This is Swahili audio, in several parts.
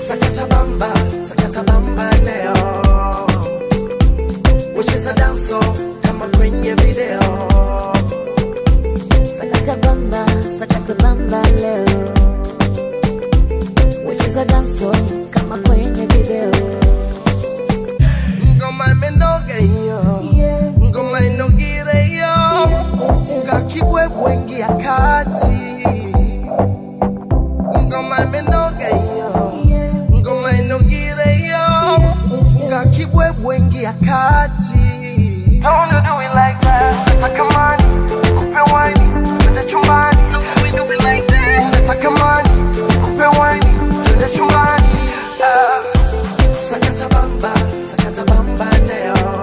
sakata bamba leo. Wacheza danso kama kwenye video. Sakata bamba leo. Wacheza danso kama kwenye video. Ngoma imenoga hiyo, ngoma inogire hiyo. Funga kibwebwe ingia kati. Ngoma imenoga hiyo, ngoma inogire hiyo. Funga kibwebwe ingia kati. Don't you do it like that. Nataka mani, kupe wine, twende chumbani. Don't we do it like that. Nataka mani, kupe wine, twende chumbani. Sakata bamba leo.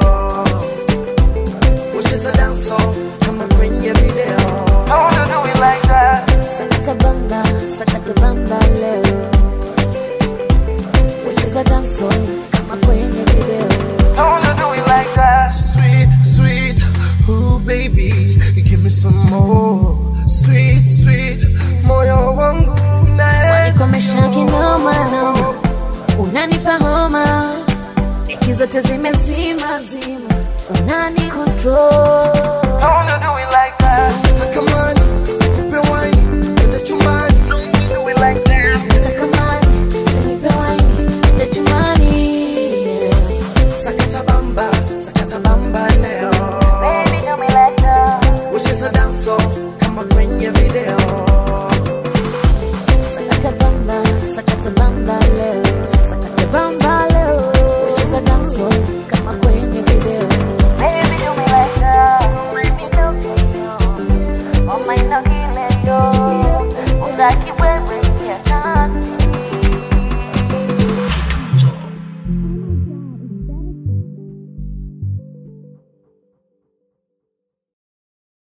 Wacheza danso kama kwenye video. Don't you do it like that. Sakata bamba leo. Wacheza danso kama kwenye video. Don't you do it like that. Sweet, ooh baby, give me some more. Sweet, moyo wangu wanikomesha kinoma noma. Unanipa homa, eki zote zimezima. Unani control. Don't you do it like that. Nataka mani, kupe wine, twende chumbani. Don't we do it like that. Nataka mani, sinipe wine, twende chumbani. Sakata bamba leo. Baby do me like that. Wacheza danso kama kwenye video. Sakata bamba leo. Wacheza danso kama kwenye video. Baby do me like that. Baby do me yo. Oh my nogile yo. Unga kibwebwe